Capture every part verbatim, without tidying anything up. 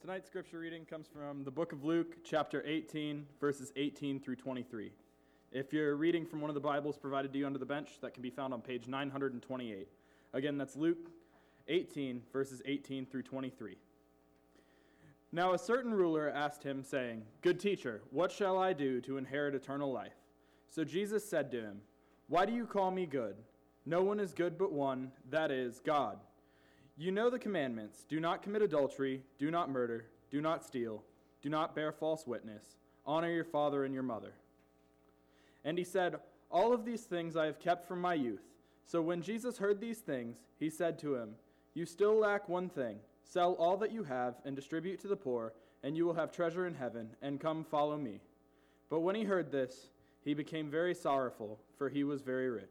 Tonight's scripture reading comes from the book of Luke, chapter eighteen, verses eighteen through twenty-three. If you're reading from one of the Bibles provided to you under the bench, that can be found on page nine hundred twenty-eight. Again, that's Luke eighteen, verses eighteen through twenty-three. Now a certain ruler asked him, saying, "Good teacher, what shall I do to inherit eternal life?" So Jesus said to him, "Why do you call me good? No one is good but one, that is, God. You know the commandments: do not commit adultery, do not murder, do not steal, do not bear false witness, honor your father and your mother." And he said, "All of these things I have kept from my youth." So when Jesus heard these things, he said to him, "You still lack one thing. Sell all that you have and distribute to the poor, and you will have treasure in heaven, and come follow me." But when he heard this, he became very sorrowful, for he was very rich.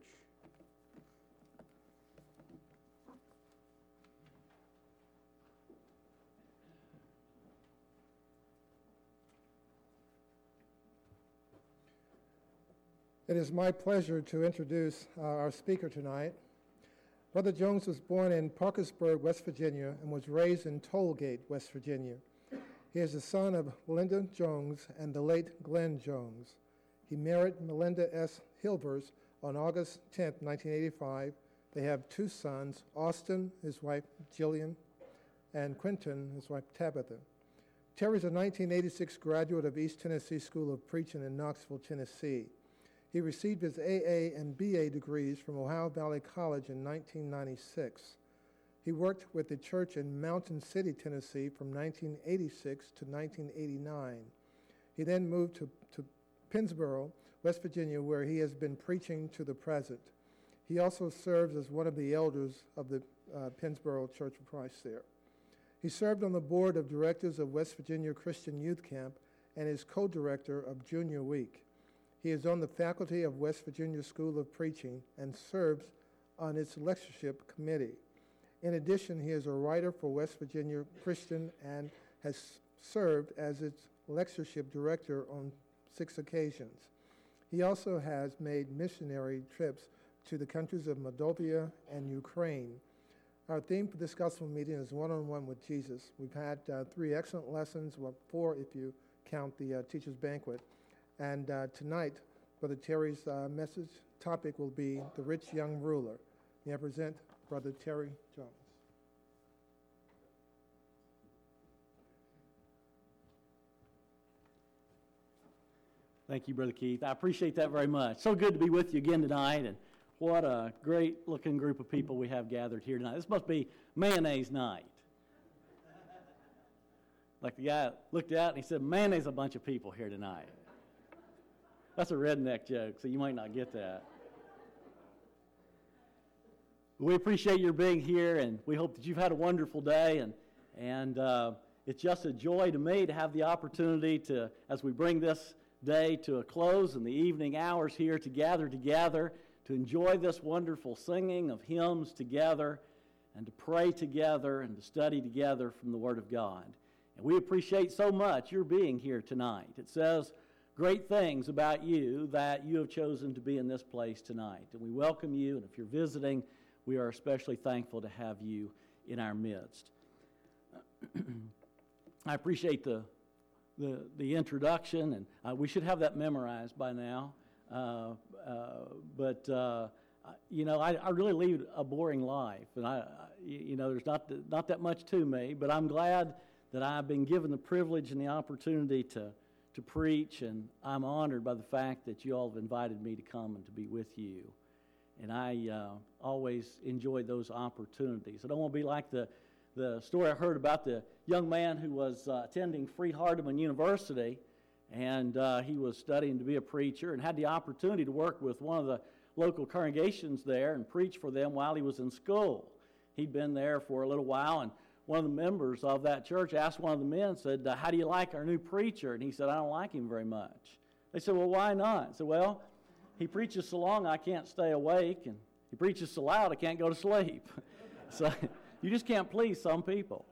It is my pleasure to introduce uh, our speaker tonight. Brother Jones was born in Parkersburg, West Virginia, and was raised in Tollgate, West Virginia. He is the son of Melinda Jones and the late Glenn Jones. He married Melinda S. Hilvers on August tenth, nineteen eighty-five. They have two sons, Austin, his wife Jillian, and Quentin, his wife Tabitha. Terry is a nineteen eighty-six graduate of East Tennessee School of Preaching in Knoxville, Tennessee. He received his A A and B A degrees from Ohio Valley College in nineteen ninety-six. He worked with the church in Mountain City, Tennessee from nineteen eighty-six to nineteen eighty-nine. He then moved to, to Pennsboro, West Virginia, where he has been preaching to the present. He also serves as one of the elders of the uh, Pennsboro Church of Christ there. He served on the board of directors of West Virginia Christian Youth Camp and is co-director of Junior Week. He is on the faculty of West Virginia School of Preaching and serves on its lectureship committee. In addition, he is a writer for West Virginia Christian and has served as its lectureship director on six occasions. He also has made missionary trips to the countries of Moldova and Ukraine. Our theme for this gospel meeting is one-on-one with Jesus. We've had uh, three excellent lessons, well, four if you count the uh, teacher's banquet. And uh, tonight, Brother Terry's uh, message topic will be the rich young ruler. May I present Brother Terry Jones. Thank you, Brother Keith. I appreciate that very much. So good to be with you again tonight, and what a great-looking group of people we have gathered here tonight. This must be mayonnaise night. Like the guy looked out and he said, "Man, there's a bunch of people here tonight." That's a redneck joke, so you might not get that. We appreciate your being here, and we hope that you've had a wonderful day. And and uh, it's just a joy to me to have the opportunity to, as we bring this day to a close in the evening hours here, to gather together, to enjoy this wonderful singing of hymns together, and to pray together and to study together from the Word of God. And we appreciate so much your being here tonight. It says great things about you that you have chosen to be in this place tonight. And we welcome you, and if you're visiting, we are especially thankful to have you in our midst. I appreciate the, the, the introduction, and uh, we should have that memorized by now. Uh, uh, but, uh, you know, I, I really lead a boring life, and, I, you know, there's not, the, not that much to me, but I'm glad that I've been given the privilege and the opportunity to to preach, and I'm honored by the fact that you all have invited me to come and to be with you. And I uh, always enjoy those opportunities. I don't want to be like the, the story I heard about the young man who was uh, attending Freed-Hardeman University, and uh, he was studying to be a preacher and had the opportunity to work with one of the local congregations there and preach for them while he was in school. He'd been there for a little while, and one of the members of that church asked one of the men, said, uh, "How do you like our new preacher?" And he said, "I don't like him very much." They said, "Well, why not?" He said, "Well, he preaches so long I can't stay awake, and he preaches so loud I can't go to sleep." So you just can't please some people.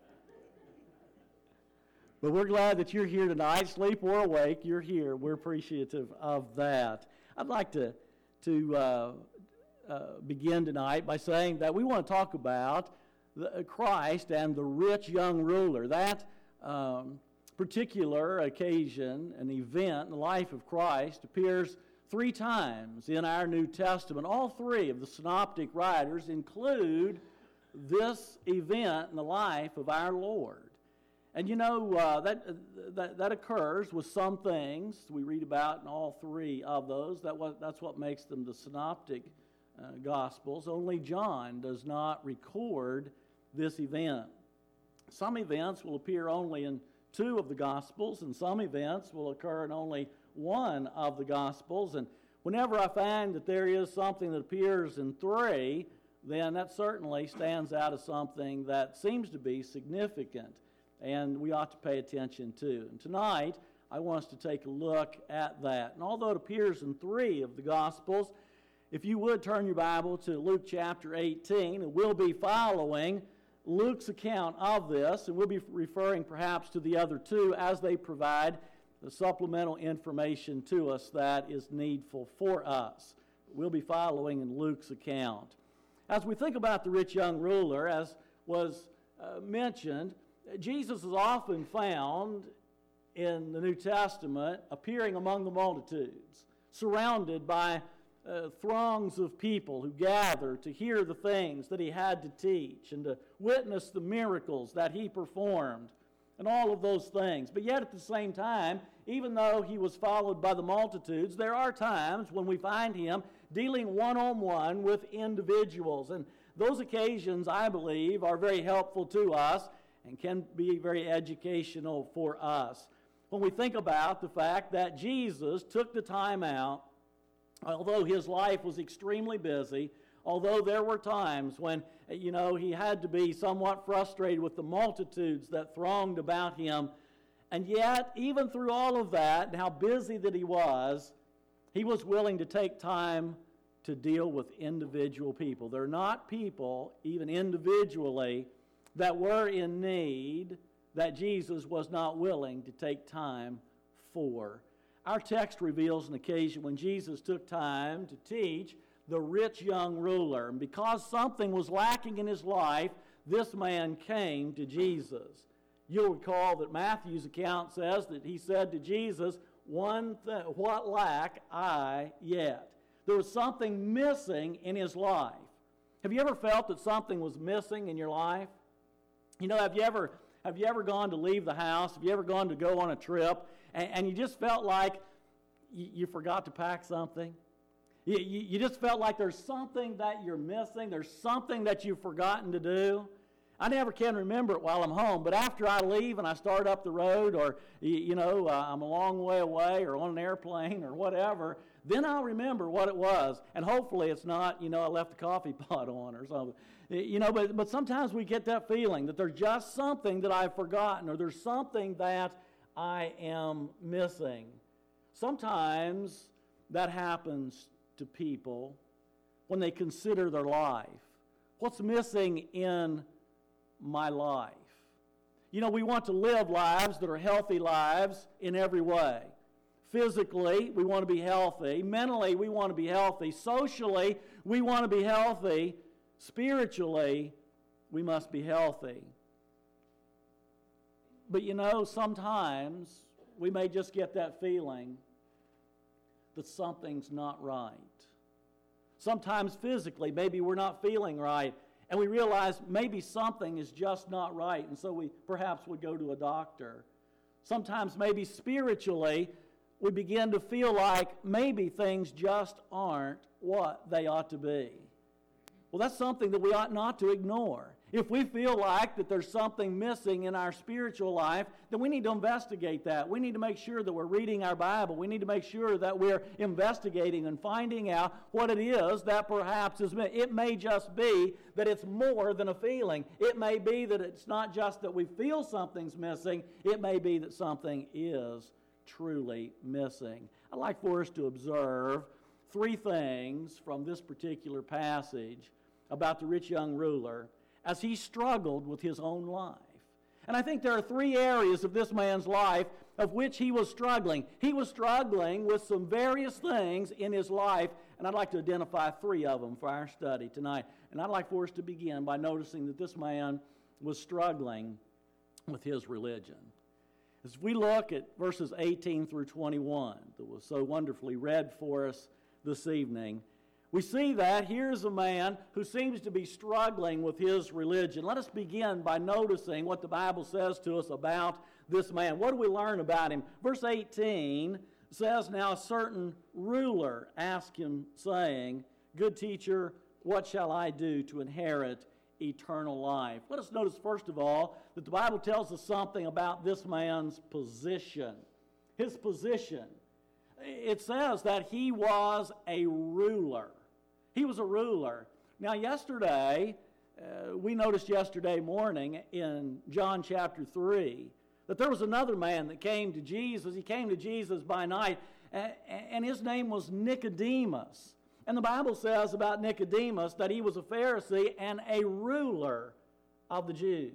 But we're glad that you're here tonight, sleep or awake, you're here. We're appreciative of that. I'd like to, to uh, uh, begin tonight by saying that we want to talk about the, Christ and the rich young ruler. That um, particular occasion, an event in the life of Christ, appears three times in our New Testament. All three of the synoptic writers include this event in the life of our Lord. And you know, uh, that, that that occurs with some things we read about in all three of those. That was, that's what makes them the synoptic uh, Gospels. Only John does not record this event. Some events will appear only in two of the Gospels, and some events will occur in only one of the Gospels. And whenever I find that there is something that appears in three, then that certainly stands out as something that seems to be significant, and we ought to pay attention to. And tonight, I want us to take a look at that. And although it appears in three of the Gospels, if you would turn your Bible to Luke chapter eighteen, and we'll be following Luke's account of this, and we'll be referring perhaps to the other two as they provide the supplemental information to us that is needful for us. We'll be following in Luke's account. As we think about the rich young ruler, as was uh, mentioned, Jesus is often found in the New Testament appearing among the multitudes, surrounded by uh, throngs of people who gather to hear the things that he had to teach and to witness the miracles that he performed and all of those things. But yet at the same time, even though he was followed by the multitudes, there are times when we find him dealing one-on-one with individuals. And those occasions, I believe, are very helpful to us and can be very educational for us. When we think about the fact that Jesus took the time out, although his life was extremely busy, although there were times when, you know, he had to be somewhat frustrated with the multitudes that thronged about him, and yet, even through all of that, and how busy that he was, he was willing to take time to deal with individual people. They're not people, even individually, that were in need that Jesus was not willing to take time for. Our text reveals an occasion when Jesus took time to teach the rich young ruler. And because something was lacking in his life, this man came to Jesus. You'll recall that Matthew's account says that he said to Jesus, "One thing, what lack I yet?" There was something missing in his life. Have you ever felt that something was missing in your life? You know, have you ever have you ever gone to leave the house? Have you ever gone to go on a trip, and, and you just felt like you, you forgot to pack something? You, you, you just felt like there's something that you're missing. There's something that you've forgotten to do. I never can remember it while I'm home, but after I leave and I start up the road, or, you, you know, uh, I'm a long way away or on an airplane or whatever, then I'll remember what it was. And hopefully it's not, you know, I left the coffee pot on or something. You know, but, but sometimes we get that feeling that there's just something that I've forgotten, or there's something that I am missing. Sometimes that happens to people when they consider their life. What's missing in my life? You know, we want to live lives that are healthy lives in every way. Physically, we want to be healthy. Mentally, we want to be healthy. Socially, we want to be healthy. Spiritually, we must be healthy. But you know, sometimes we may just get that feeling that something's not right. Sometimes physically, maybe we're not feeling right, and we realize maybe something is just not right, and so we perhaps would go to a doctor. Sometimes maybe spiritually, we begin to feel like maybe things just aren't what they ought to be. Well, that's something that we ought not to ignore. If we feel like that there's something missing in our spiritual life, then we need to investigate that. We need to make sure that we're reading our Bible. We need to make sure that we're investigating and finding out what it is that perhaps is missing. It may just be that it's more than a feeling. It may be that it's not just that we feel something's missing. It may be that something is truly missing. I'd like for us to observe three things from this particular passage about the rich young ruler as he struggled with his own life. And I think there are three areas of this man's life of which he was struggling. He was struggling with some various things in his life, and I'd like to identify three of them for our study tonight. And I'd like for us to begin by noticing that this man was struggling with his religion. As we look at verses eighteen through twenty-one that was so wonderfully read for us this evening, we see that here's a man who seems to be struggling with his religion. Let us begin by noticing what the Bible says to us about this man. What do we learn about him? Verse eighteen says, "Now a certain ruler asked him, saying, 'Good teacher, what shall I do to inherit eternal life?'" Let us notice, first of all, that the Bible tells us something about this man's position. His position. It says that he was a ruler. He was a ruler. Now, yesterday, uh, we noticed yesterday morning in John chapter three that there was another man that came to Jesus. He came to Jesus by night, and his name was Nicodemus. And the Bible says about Nicodemus that he was a Pharisee and a ruler of the Jews.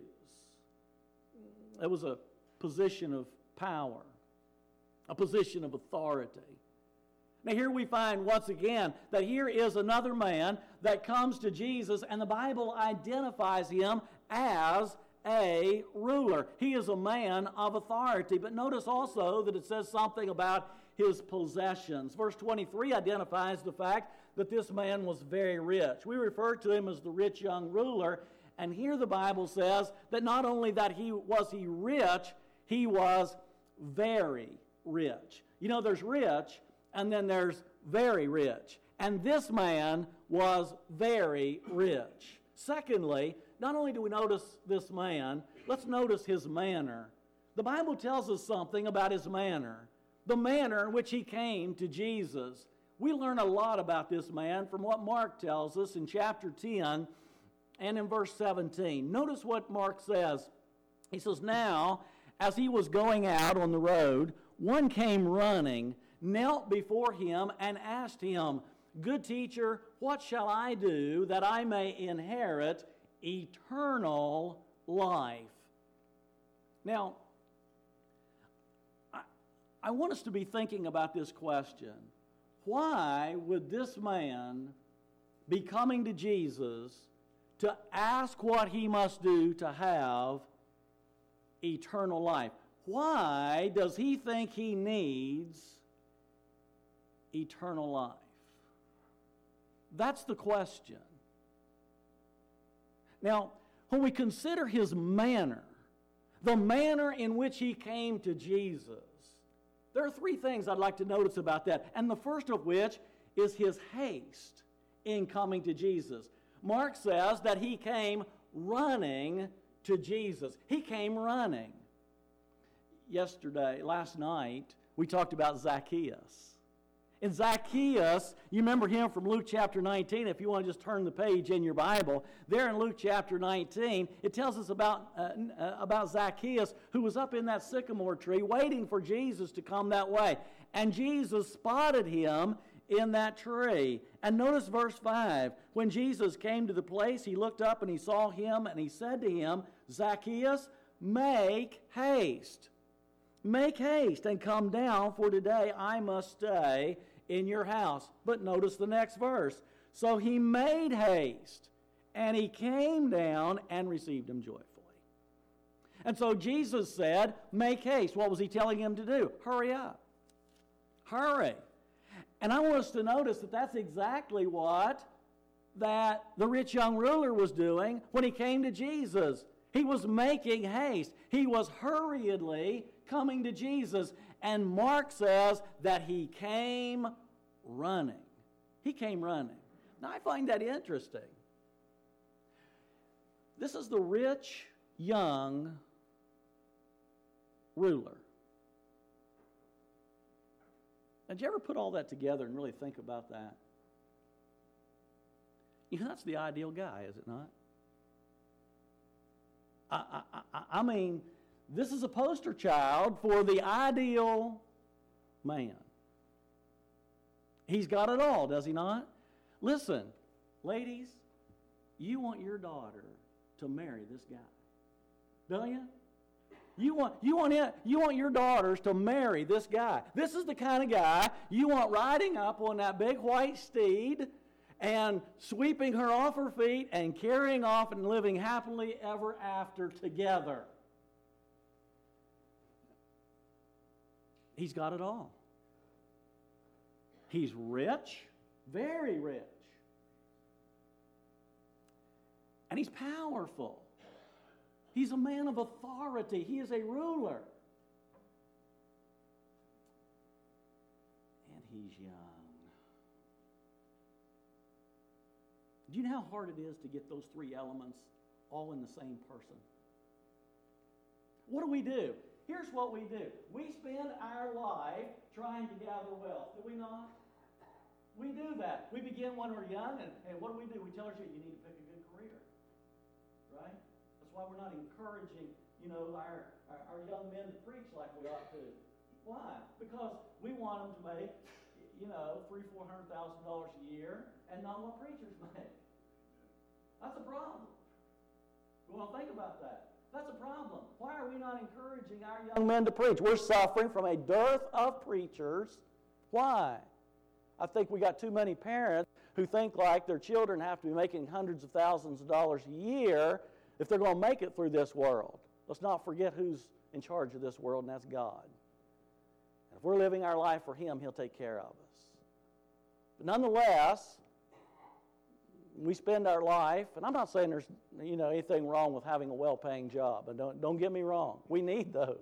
It was a position of power, a position of authority. Now here we find once again that here is another man that comes to Jesus, and the Bible identifies him as a ruler. He is a man of authority. But notice also that it says something about his possessions. Verse twenty-three identifies the fact that this man was very rich. We refer to him as the rich young ruler, and here the Bible says that not only that he was he rich, he was very rich. You know, there's rich, and then there's very rich. And this man was very rich. Secondly, not only do we notice this man, let's notice his manner. The Bible tells us something about his manner. The manner in which he came to Jesus. We learn a lot about this man from what Mark tells us in chapter ten and in verse seventeen. Notice what Mark says. He says, "Now, as he was going out on the road, one came running, knelt before him, and asked him, 'Good teacher, what shall I do that I may inherit eternal life?'" Now, I, I want us to be thinking about this question. Why would this man be coming to Jesus to ask what he must do to have eternal life? Why does he think he needs eternal life? That's the question. Now, when we consider his manner, the manner in which he came to Jesus, there are three things I'd like to notice about that, and the first of which is his haste in coming to Jesus. Mark says that he came running to Jesus. He came running. Yesterday, last night, we talked about Zacchaeus. And Zacchaeus, you remember him from Luke chapter nineteen. If you want to just turn the page in your Bible, there in Luke chapter nineteen, it tells us about, uh, uh, about Zacchaeus, who was up in that sycamore tree waiting for Jesus to come that way. And Jesus spotted him in that tree. And notice verse five. When Jesus came to the place, he looked up and he saw him, and he said to him, "Zacchaeus, make haste. Make haste and come down, for today I must stay in your house." But notice the next verse. So he made haste, and he came down and received him joyfully. And so Jesus said, make haste. What was he telling him to do? Hurry up. Hurry. And I want us to notice that that's exactly what that the rich young ruler was doing when he came to Jesus. He was making haste. He was hurriedly coming to Jesus. And Mark says that he came running. He came running. Now, I find that interesting. This is the rich young ruler. Now, did you ever put all that together and really think about that? You know, that's the ideal guy, is it not? I, I, I, I mean, this is a poster child for the ideal man. He's got it all, does he not? Listen, ladies, you want your daughter to marry this guy, don't you? You want, you want him, you want your daughters to marry this guy. This is the kind of guy you want riding up on that big white steed and sweeping her off her feet and carrying off and living happily ever after together. He's got it all. He's rich, very rich. And he's powerful. He's a man of authority. He is a ruler. And he's young. Do you know how hard it is to get those three elements all in the same person? What do we do? Here's what we do. We spend our life trying to gather wealth, do we not? We do that. We begin when we're young, and, and what do we do? We tell our children, you need to pick a good career, right? That's why we're not encouraging, you know, our, our, our young men to preach like we ought to. Why? Because we want them to make, you know, three, four hundred thousand dollars a year, and not what preachers make. That's a problem. You want to think about that. That's a problem. Why are we not encouraging our young men to preach? We're suffering from a dearth of preachers. Why? I think we got too many parents who think like their children have to be making hundreds of thousands of dollars a year if they're going to make it through this world. Let's not forget who's in charge of this world, and that's God. And if we're living our life for Him, He'll take care of us. But nonetheless, we spend our life, and I'm not saying there's you know anything wrong with having a well-paying job, and don't, don't get me wrong. We need those.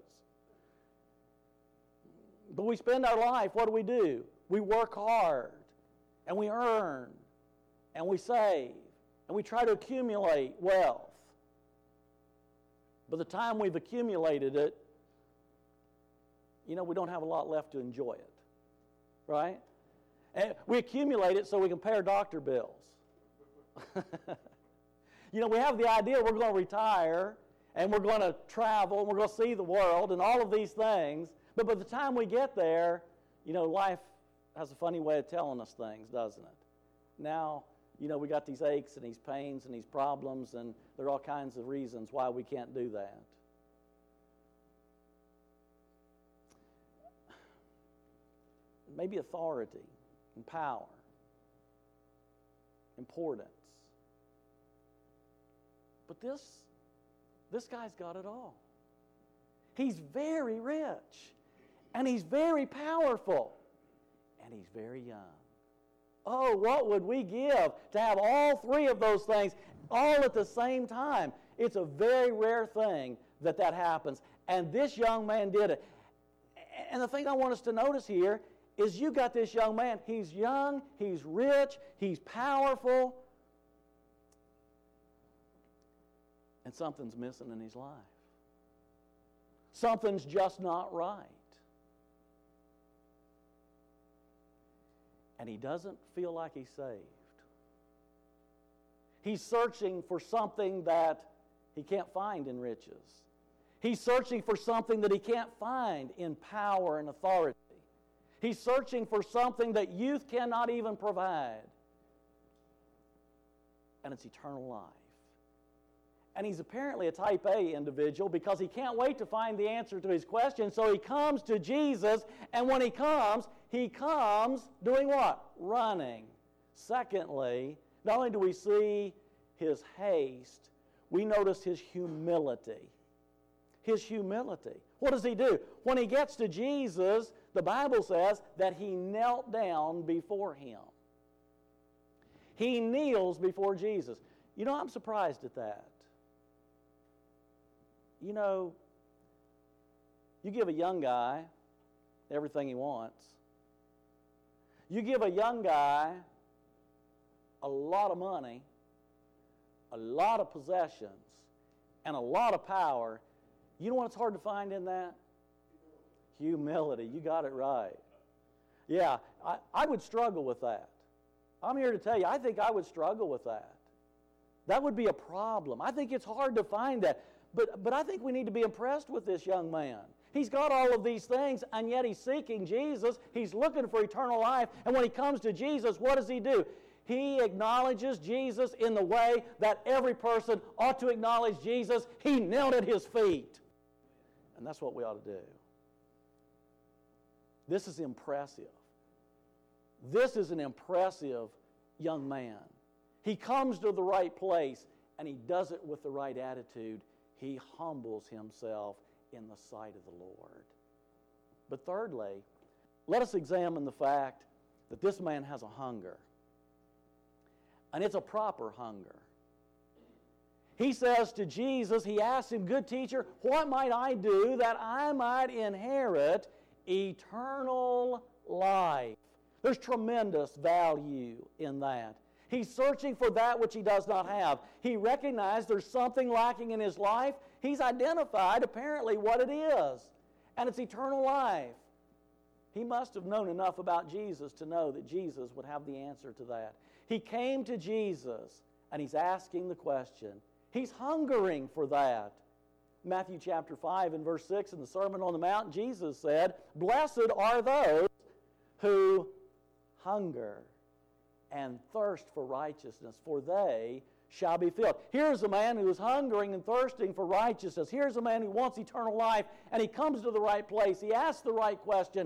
But we spend our life, what do we do? We work hard, and we earn, and we save, and we try to accumulate wealth. By the time we've accumulated it, you know, we don't have a lot left to enjoy it, right? And we accumulate it so we can pay our doctor bills. You know, we have the idea we're going to retire, and we're going to travel, and we're going to see the world, and all of these things, but by the time we get there, you know, life has a funny way of telling us things, doesn't it? Now, you know, we got these aches and these pains and these problems, and there are all kinds of reasons why we can't do that. Maybe authority and power, importance. But this, this guy's got it all. He's very rich, and he's very powerful, and he's very young. Oh, what would we give to have all three of those things all at the same time? It's a very rare thing that that happens, and this young man did it. And the thing I want us to notice here is you got this young man. He's young, he's rich, he's powerful, and something's missing in his life. Something's just not right. And he doesn't feel like he's saved. He's searching for something that he can't find in riches. He's searching for something that he can't find in power and authority. He's searching for something that youth cannot even provide. And it's eternal life. And he's apparently a type A individual because he can't wait to find the answer to his question. So he comes to Jesus, and when he comes, he comes doing what? Running. Secondly, not only do we see his haste, we notice his humility. His humility. What does he do? When he gets to Jesus, the Bible says that he knelt down before him. He kneels before Jesus. You know, I'm surprised at that. You know, you give a young guy everything he wants. You give a young guy a lot of money, a lot of possessions, and a lot of power. You know what's hard to find in that? Humility. You got it right. Yeah, I, I would struggle with that. I'm here to tell you, I think I would struggle with that. That would be a problem. I think it's hard to find that. But, but I think we need to be impressed with this young man. He's got all of these things, and yet he's seeking Jesus. He's looking for eternal life. And when he comes to Jesus, what does he do? He acknowledges Jesus in the way that every person ought to acknowledge Jesus. He knelt at his feet. And that's what we ought to do. This is impressive. This is an impressive young man. He comes to the right place, and he does it with the right attitude. He humbles himself in the sight of the Lord. But thirdly, let us examine the fact that this man has a hunger. And it's a proper hunger. He says to Jesus, he asks him, "Good teacher, what might I do that I might inherit eternal life?" There's tremendous value in that. He's searching for that which he does not have. He recognized there's something lacking in his life. He's identified apparently what it is, and it's eternal life. He must have known enough about Jesus to know that Jesus would have the answer to that. He came to Jesus, and he's asking the question. He's hungering for that. Matthew chapter five and verse six in the Sermon on the Mount, Jesus said, "Blessed are those who hunger and thirst for righteousness, for they shall be filled." Here's a man who is hungering and thirsting for righteousness. Here's a man who wants eternal life, and he comes to the right place. He asks the right question,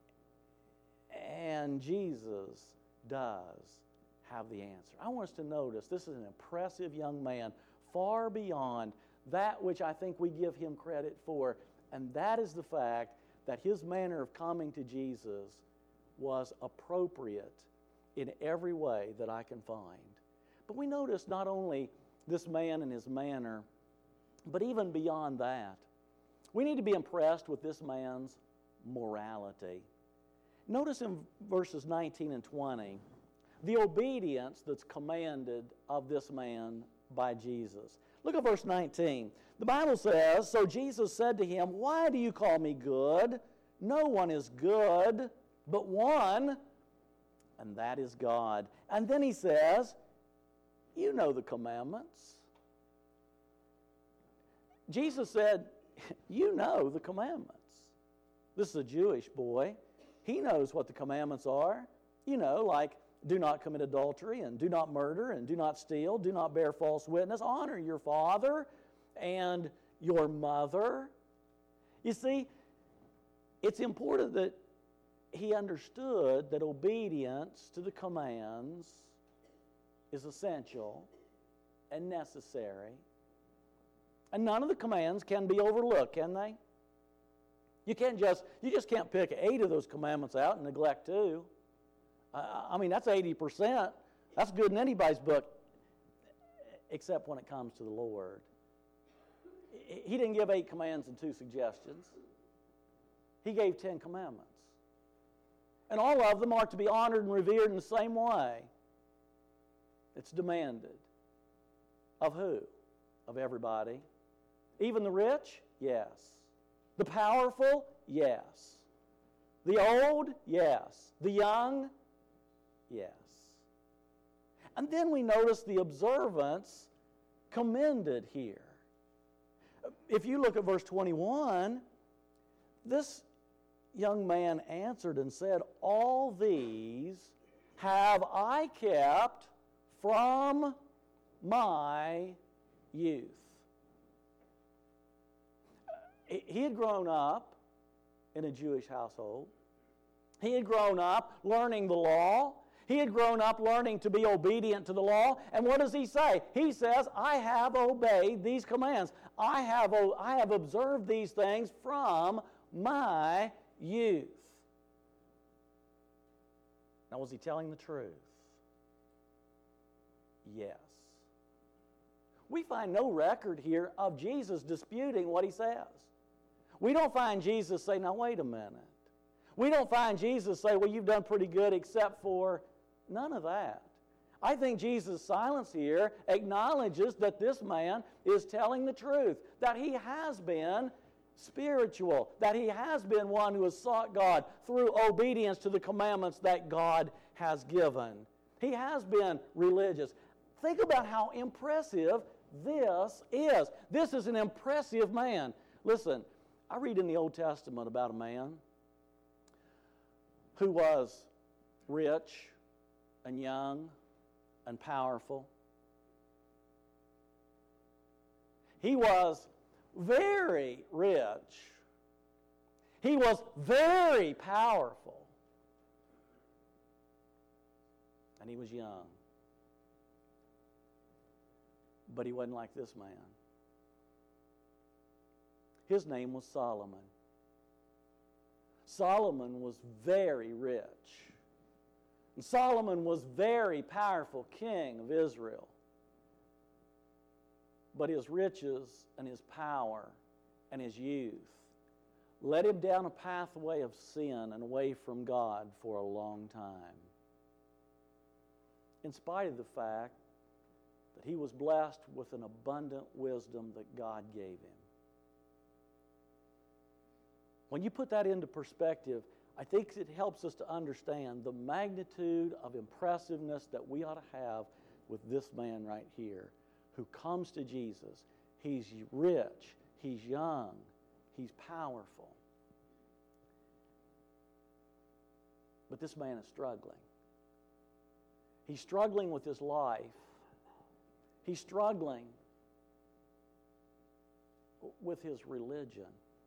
and Jesus does have the answer. I want us to notice this is an impressive young man, far beyond that which I think we give him credit for, and that is the fact that his manner of coming to Jesus was appropriate in every way that I can find. But we notice not only this man and his manner, but even beyond that, we need to be impressed with this man's morality. Notice in verses nineteen and twenty, the obedience that's commanded of this man by Jesus. Look at verse nineteen. The Bible says, "So Jesus said to him, 'Why do you call me good? No one is good but one, and that is God.'" And then he says, "You know the commandments." Jesus said, "You know the commandments." This is a Jewish boy. He knows what the commandments are. You know, like, do not commit adultery, and do not murder, and do not steal, do not bear false witness, honor your father and your mother. You see, it's important that he understood that obedience to the commands is essential and necessary. And none of the commands can be overlooked, can they? You can't just, you just can't pick eight of those commandments out and neglect two. Uh, I mean, that's eighty percent. That's good in anybody's book, except when it comes to the Lord. He didn't give eight commands and two suggestions. He gave ten commandments. And all of them are to be honored and revered in the same way. It's demanded. Of who? Of everybody. Even the rich? Yes. The powerful? Yes. The old? Yes. The young? Yes. And then we notice the observance commended here. If you look at verse twenty-one, this young man answered and said, "All these have I kept from my youth." He had grown up in a Jewish household. He had grown up learning the law. He had grown up learning to be obedient to the law. And what does he say? He says, "I have obeyed these commands. I have, I have observed these things from my youth." Now, was he telling the truth? Yes. We find no record here of Jesus disputing what he says. We don't find Jesus say, "Now wait a minute." We don't find Jesus say, "Well, you've done pretty good except for..." None of that. I think Jesus' silence here acknowledges that this man is telling the truth, that he has been spiritual, that he has been one who has sought God through obedience to the commandments that God has given. He has been religious. Think about how impressive this is. This is an impressive man. Listen, I read in the Old Testament about a man who was rich and young and powerful. He was very rich. He was very powerful. And he was young. But he wasn't like this man. His name was Solomon. Solomon was very rich. And Solomon was very powerful king of Israel. But his riches and his power and his youth led him down a pathway of sin and away from God for a long time. In spite of the fact that he was blessed with an abundant wisdom that God gave him. When you put that into perspective, I think it helps us to understand the magnitude of impressiveness that we ought to have with this man right here who comes to Jesus. He's rich, he's young, he's powerful. But this man is struggling. He's struggling with his life. He's struggling with his religion.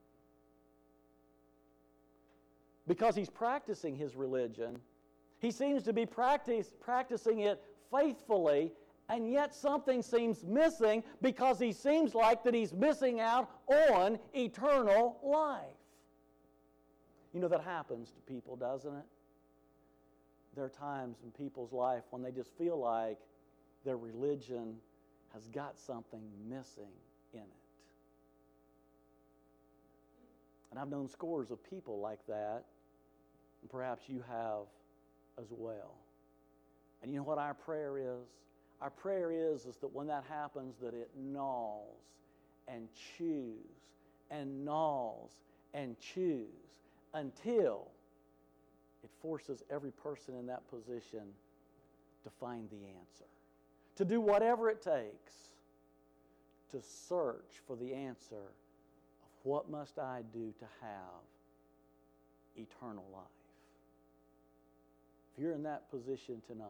Because he's practicing his religion, he seems to be practice, practicing it faithfully, and yet something seems missing because he seems like that he's missing out on eternal life. You know, that happens to people, doesn't it? There are times in people's life when they just feel like their religion has got something missing in it. And I've known scores of people like that, and perhaps you have as well. And you know what our prayer is? Our prayer is, is that when that happens, that it gnaws and chews and gnaws and chews until it forces every person in that position to find the answer, to do whatever it takes to search for the answer of what must I do to have eternal life. If you're in that position tonight,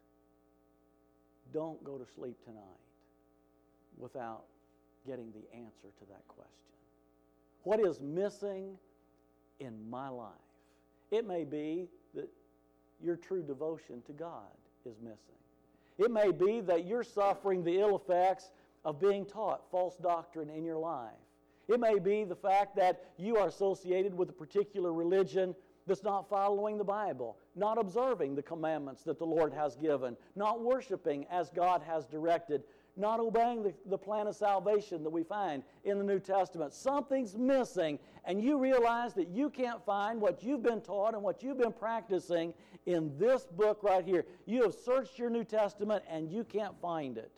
don't go to sleep tonight without getting the answer to that question. What is missing in my life? It may be that your true devotion to God is missing. It may be that you're suffering the ill effects of being taught false doctrine in your life. It may be the fact that you are associated with a particular religion that's not following the Bible, not observing the commandments that the Lord has given, not worshiping as God has directed, not obeying the, the plan of salvation that we find in the New Testament. Something's missing, and you realize that you can't find what you've been taught and what you've been practicing in this book right here. You have searched your New Testament, and you can't find it.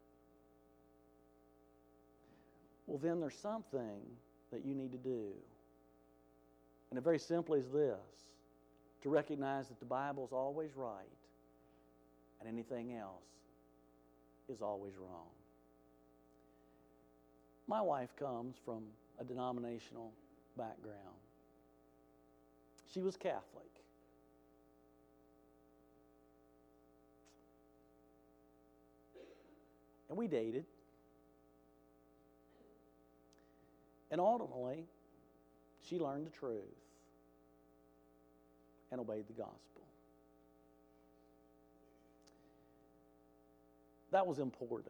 Well, then there's something that you need to do. And it very simply is this: to recognize that the Bible is always right and anything else is always wrong. My wife comes from a denominational background. She was Catholic. And we dated. And ultimately, she learned the truth and obeyed the gospel. That was important.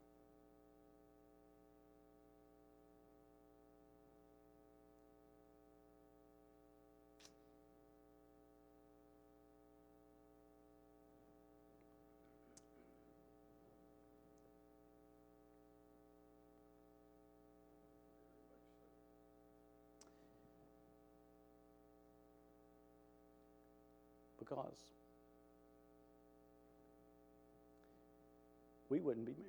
Because we wouldn't be married.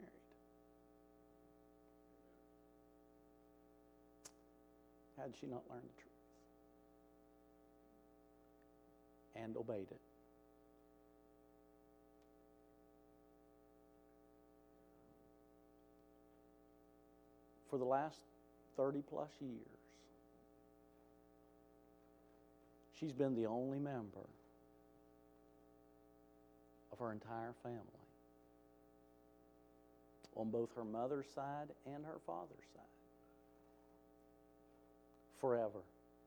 Had she not learned the truth and obeyed it. For the last thirty plus years, she's been the only member of her entire family, on both her mother's side and her father's side, forever.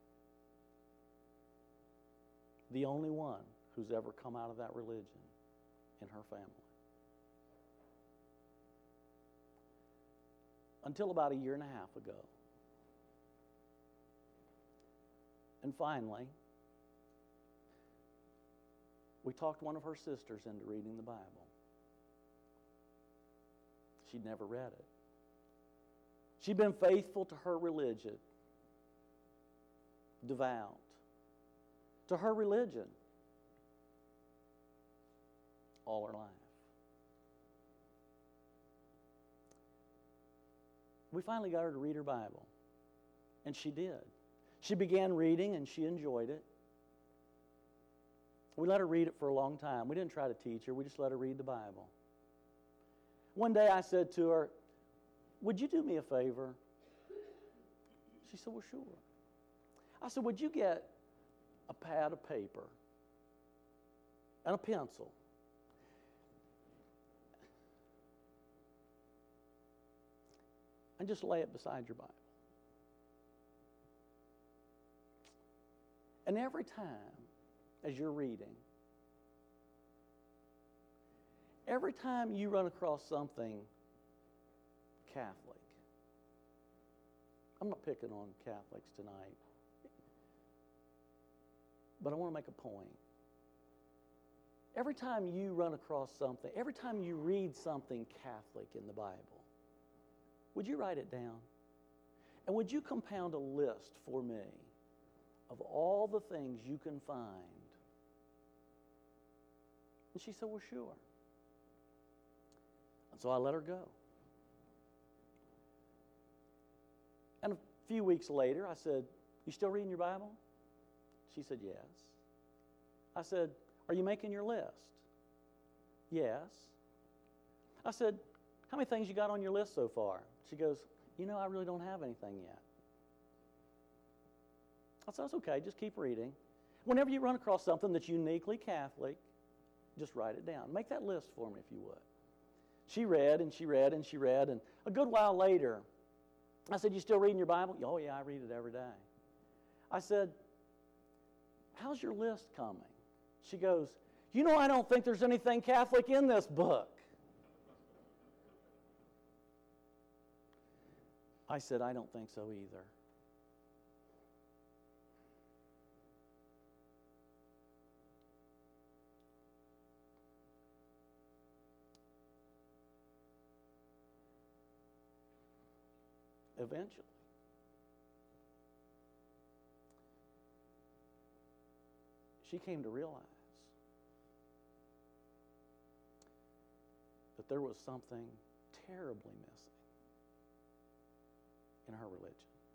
The only one who's ever come out of that religion in her family. Until about a year and a half ago. And finally, we talked one of her sisters into reading the Bible. She'd never read it. She'd been faithful to her religion, devout to her religion all her life. We finally got her to read her Bible, and she did. She began reading, and she enjoyed it. We let her read it for a long time. We didn't try to teach her. We just let her read the Bible. One day I said to her, "Would you do me a favor?" She said, "Well, sure." I said, "Would you get a pad of paper and a pencil and just lay it beside your Bible? And every time as you're reading, every time you run across something Catholic, I'm not picking on Catholics tonight, but I want to make a point. Every time you run across something, every time you read something Catholic in the Bible, would you write it down? And would you compound a list for me of all the things you can find? And she said, "Well, sure." And so I let her go. And a few weeks later, I said, "You still reading your Bible?" She said, "Yes." I said, "Are you making your list?" "Yes." I said, "How many things you got on your list so far?" She goes, "You know, I really don't have anything yet." I said, "That's okay, just keep reading. Whenever you run across something that's uniquely Catholic, just write it down. Make that list for me if you would." She read and she read and she read, and a good while later, I said, "You still reading your Bible?" "Oh, yeah, I read it every day." I said, "How's your list coming?" She goes, "You know, I don't think there's anything Catholic in this book." I said, "I don't think so either." Eventually, she came to realize that there was something terribly missing in her religion.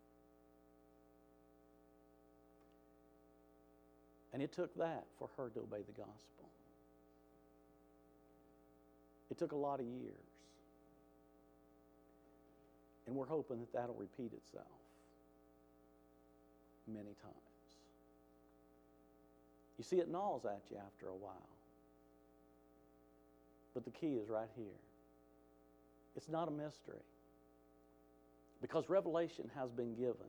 And it took that for her to obey the gospel. It took a lot of years. And we're hoping that that'll repeat itself many times. You see, it gnaws at you after a while. But the key is right here. It's not a mystery, because revelation has been given.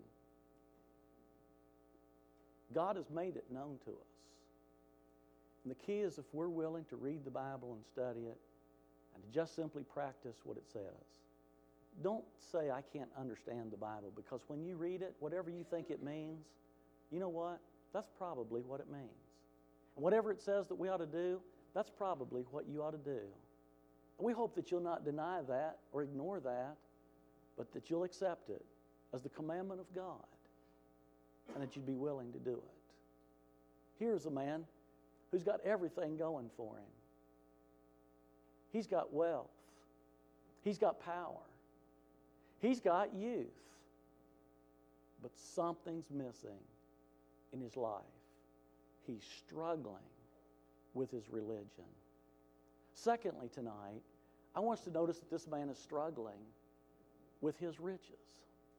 God has made it known to us. And the key is if we're willing to read the Bible and study it and to just simply practice what it says. Don't say, "I can't understand the Bible," because when you read it, whatever you think it means, you know what? That's probably what it means. And whatever it says that we ought to do, that's probably what you ought to do. And we hope that you'll not deny that or ignore that, but that you'll accept it as the commandment of God, and that you'd be willing to do it. Here's a man who's got everything going for him. He's got wealth. He's got power. He's got youth. But something's missing in his life. He's struggling with his religion. Secondly, tonight, I want us to notice that this man is struggling with his riches.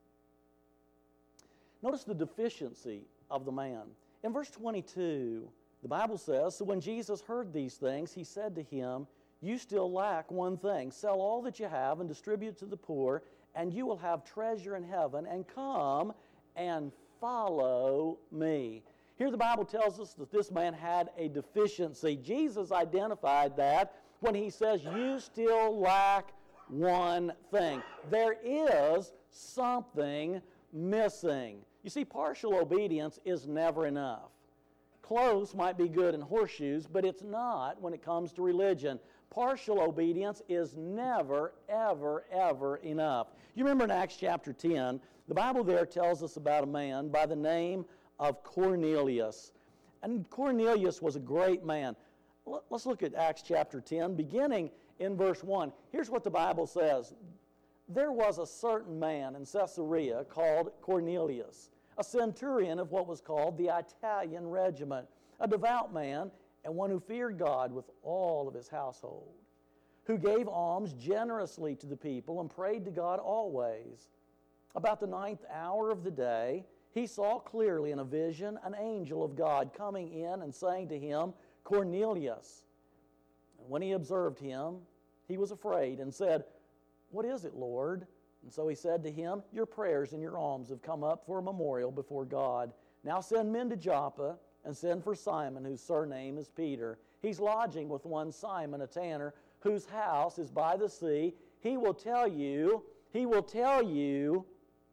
Notice the deficiency of the man. In verse twenty-two, the Bible says, "So when Jesus heard these things, he said to him, 'You still lack one thing. Sell all that you have and distribute to the poor, and you will have treasure in heaven, and come and follow me.'" Here the Bible tells us that this man had a deficiency. Jesus identified that when he says, "You still lack one thing." There is something missing. You see, partial obedience is never enough. Clothes might be good in horseshoes, but it's not when it comes to religion. Partial obedience is never, ever, ever enough. You remember in Acts chapter ten, the Bible there tells us about a man by the name of Cornelius. And Cornelius was a great man. Let's look at Acts chapter ten, beginning in verse one. Here's what the Bible says. There was a certain man in Caesarea called Cornelius, a centurion of what was called the Italian regiment, a devout man and one who feared God with all of his household, who gave alms generously to the people and prayed to God always. About the ninth hour of the day, he saw clearly in a vision an angel of God coming in and saying to him, Cornelius. And when he observed him, he was afraid and said, What is it, Lord? And so he said to him, Your prayers and your alms have come up for a memorial before God. Now send men to Joppa and send for Simon, whose surname is Peter. He's lodging with one Simon, a tanner, whose house is by the sea. He will tell you, he will tell you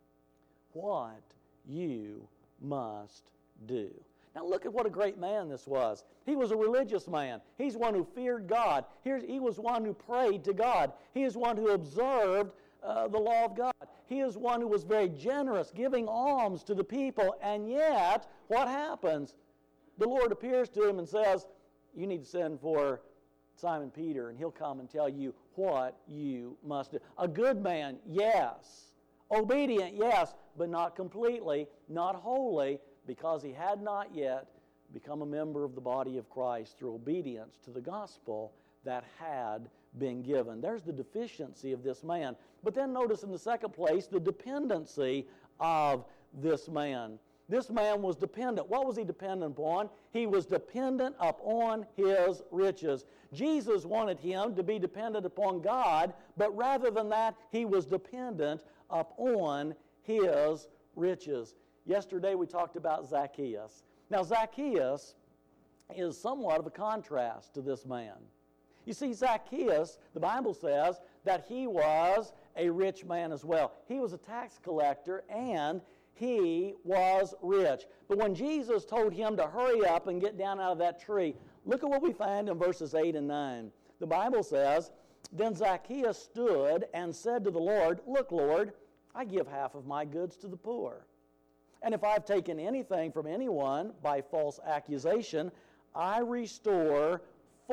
what you must do. Now look at what a great man this was. He was a religious man. He's one who feared God. Here's, he was one who prayed to God. He is one who observed uh, the law of God. He is one who was very generous, giving alms to the people. And yet, what happens? The Lord appears to him and says, you need to send for Simon Peter, and he'll come and tell you what you must do. A good man, yes. Obedient, yes, but not completely, not wholly, because he had not yet become a member of the body of Christ through obedience to the gospel that had been given. There's the deficiency of this man. But then notice in the second place the dependency of this man. This man was dependent. What was he dependent upon? He was dependent upon his riches. Jesus wanted him to be dependent upon God, but rather than that, he was dependent upon his riches. Yesterday we talked about Zacchaeus. Now Zacchaeus is somewhat of a contrast to this man. You see, Zacchaeus, the Bible says that he was a rich man as well. He was a tax collector and he was rich. But when Jesus told him to hurry up and get down out of that tree, look at what we find in verses eight and nine. The Bible says, Then Zacchaeus stood and said to the Lord, Look, Lord, I give half of my goods to the poor. And if I've taken anything from anyone by false accusation, I restore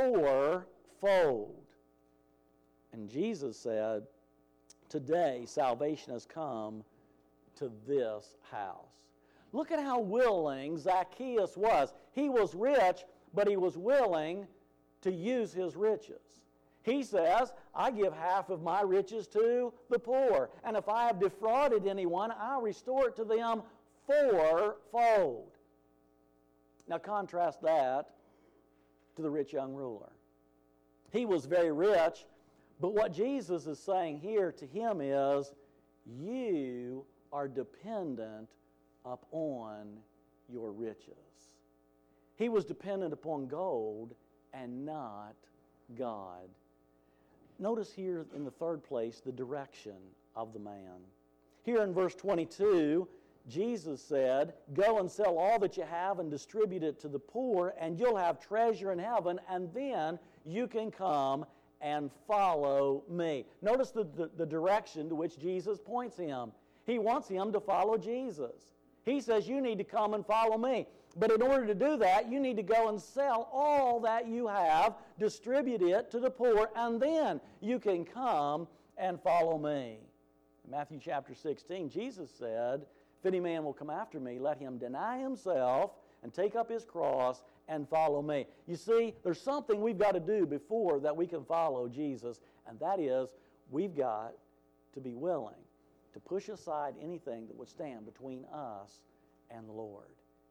fourfold. And Jesus said, Today salvation has come to this house. Look at how willing Zacchaeus was. He was rich, but he was willing to use his riches. He says, I give half of my riches to the poor. And if I have defrauded anyone, I'll restore it to them fourfold. Now contrast that to the rich young ruler. He was very rich, but what Jesus is saying here to him is, you are dependent upon your riches. He was dependent upon gold and not God. Notice here in the third place the direction of the man. Here in verse twenty-two, Jesus said, Go and sell all that you have and distribute it to the poor, and you'll have treasure in heaven, and then you can come and follow me. Notice the, the, the direction to which Jesus points him. He wants him to follow Jesus. He says, you need to come and follow me. But in order to do that, you need to go and sell all that you have, distribute it to the poor, and then you can come and follow me. In Matthew chapter sixteen, Jesus said, If any man will come after me, let him deny himself and take up his cross and follow me. You see, there's something we've got to do before that we can follow Jesus, and that is we've got to be willing to push aside anything that would stand between us and the Lord.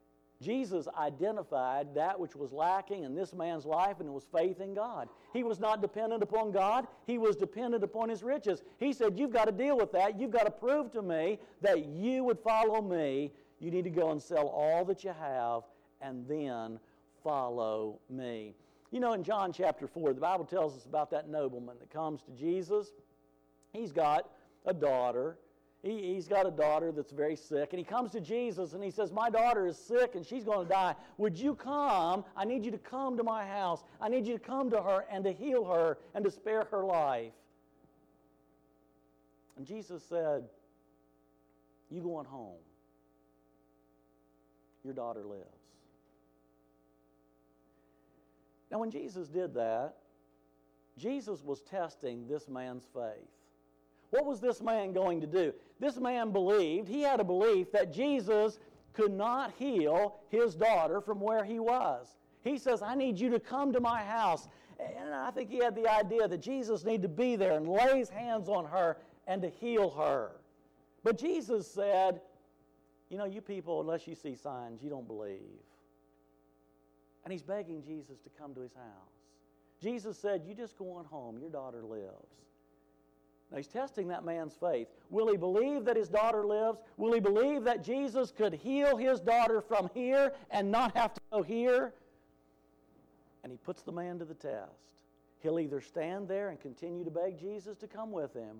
Jesus identified that which was lacking in this man's life, and it was faith in God. He was not dependent upon God. He was dependent upon his riches. He said, you've got to deal with that. You've got to prove to me that you would follow me. You need to go and sell all that you have and then follow me. You know, in John chapter four, the Bible tells us about that nobleman that comes to Jesus. He's got a daughter. He, he's got a daughter that's very sick, and he comes to Jesus and he says, my daughter is sick and she's going to die. Would you come? I need you to come to my house. I need you to come to her and to heal her and to spare her life. And Jesus said, you go on home. Your daughter lives. Now, when Jesus did that, Jesus was testing this man's faith. What was this man going to do? This man believed, he had a belief that Jesus could not heal his daughter from where he was. He says, I need you to come to my house. And I think he had the idea that Jesus needed to be there and lay his hands on her and to heal her. But Jesus said, you know, you people, unless you see signs, you don't believe. And he's begging Jesus to come to his house. Jesus said, you just go on home. Your daughter lives. Now he's testing that man's faith. Will he believe that his daughter lives? Will he believe that Jesus could heal his daughter from here and not have to go here? And he puts the man to the test. He'll either stand there and continue to beg Jesus to come with him,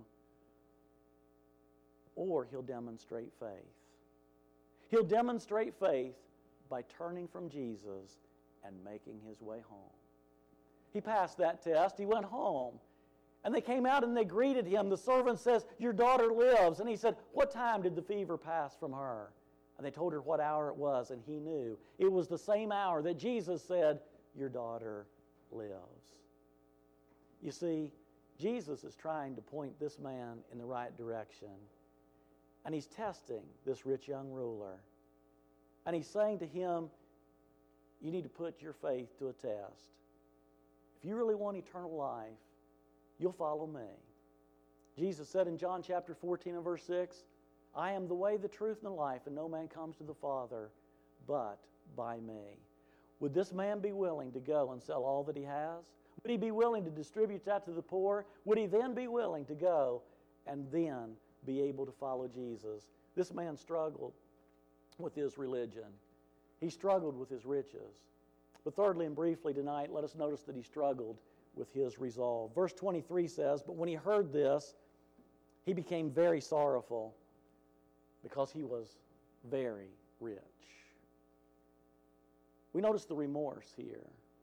or he'll demonstrate faith. He'll demonstrate faith by turning from Jesus and making his way home. He passed that test. He went home. And they came out and they greeted him. The servant says, your daughter lives. And he said, what time did the fever pass from her? And they told her what hour it was, and he knew. It was the same hour that Jesus said, your daughter lives. You see, Jesus is trying to point this man in the right direction. And he's testing this rich young ruler. And he's saying to him, you need to put your faith to a test. If you really want eternal life, you'll follow me. Jesus said in John chapter fourteen and verse six, I am the way, the truth, and the life, and no man comes to the Father but by me. Would this man be willing to go and sell all that he has? Would he be willing to distribute that to the poor? Would he then be willing to go and then be able to follow Jesus? This man struggled with his religion. He struggled with his riches. But thirdly and briefly tonight, let us notice that he struggled with his resolve. Verse twenty-three says, but when he heard this, he became very sorrowful because he was very rich. We notice the remorse here.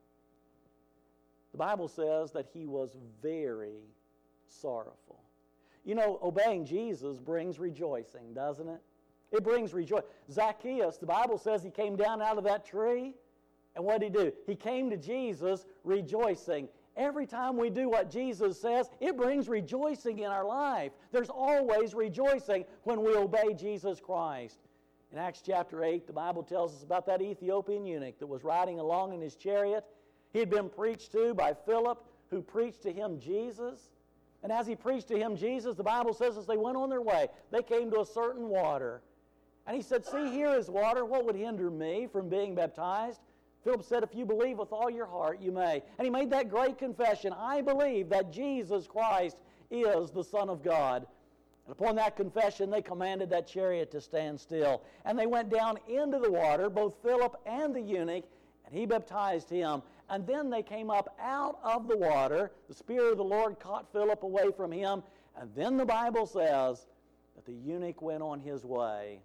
The Bible says that he was very sorrowful. You know, obeying Jesus brings rejoicing, doesn't it? It brings rejoicing. Zacchaeus, the Bible says he came down out of that tree, and what did he do? He came to Jesus rejoicing. Every time we do what Jesus says, it brings rejoicing in our life. There's always rejoicing when we obey Jesus Christ. In Acts chapter eight, the Bible tells us about that Ethiopian eunuch that was riding along in his chariot. He had been preached to by Philip, who preached to him Jesus. And as he preached to him Jesus, the Bible says as they went on their way, they came to a certain water. And he said, see, here is water. What would hinder me from being baptized? Philip said, if you believe with all your heart, you may. And he made that great confession, I believe that Jesus Christ is the Son of God. And upon that confession, they commanded that chariot to stand still. And they went down into the water, both Philip and the eunuch, and he baptized him. And then they came up out of the water. The Spirit of the Lord caught Philip away from him. And then the Bible says that the eunuch went on his way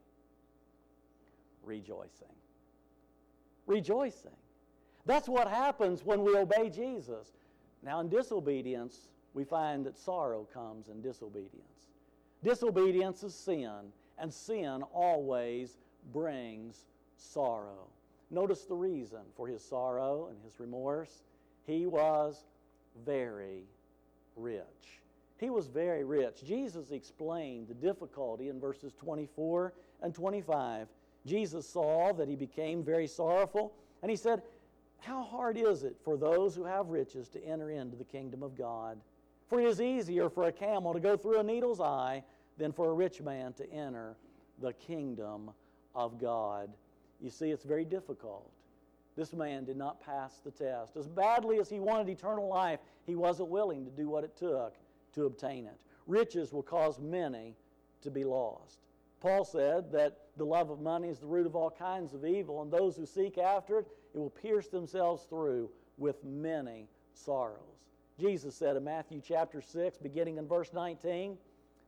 rejoicing. Rejoicing. That's what happens when we obey Jesus. Now, in disobedience, we find that sorrow comes in disobedience. Disobedience is sin, and sin always brings sorrow. Notice the reason for his sorrow and his remorse. He was very rich. He was very rich. Jesus explained the difficulty in verses twenty-four and twenty-five. Jesus saw that he became very sorrowful, and he said, how hard is it for those who have riches to enter into the kingdom of God? For it is easier for a camel to go through a needle's eye than for a rich man to enter the kingdom of God. You see, it's very difficult. This man did not pass the test. As badly as he wanted eternal life, he wasn't willing to do what it took to obtain it. Riches will cause many to be lost. Paul said that the love of money is the root of all kinds of evil, and those who seek after it, it will pierce themselves through with many sorrows. Jesus said in Matthew chapter six, beginning in verse nineteen,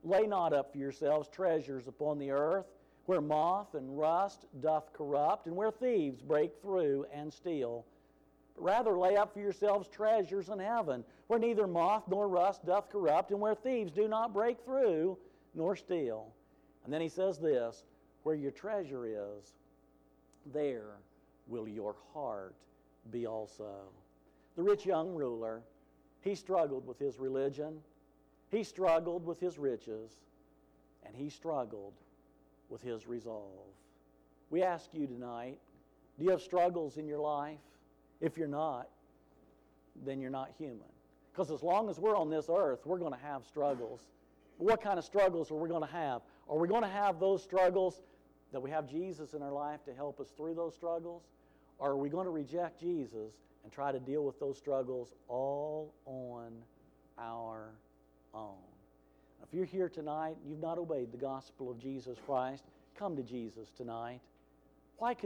Lay not up for yourselves treasures upon the earth, where moth and rust doth corrupt, and where thieves break through and steal. But rather lay up for yourselves treasures in heaven, where neither moth nor rust doth corrupt, and where thieves do not break through nor steal. And then he says this, where your treasure is, there will your heart be also. The rich young ruler, he struggled with his religion, he struggled with his riches, and he struggled with his resolve. We ask you tonight, do you have struggles in your life? If you're not, then you're not human. Because as long as we're on this earth, we're going to have struggles. But what kind of struggles are we going to have? Are we going to have those struggles that we have Jesus in our life to help us through those struggles? Or are we going to reject Jesus and try to deal with those struggles all on our own? If you're here tonight and you've not obeyed the gospel of Jesus Christ, come to Jesus tonight. Why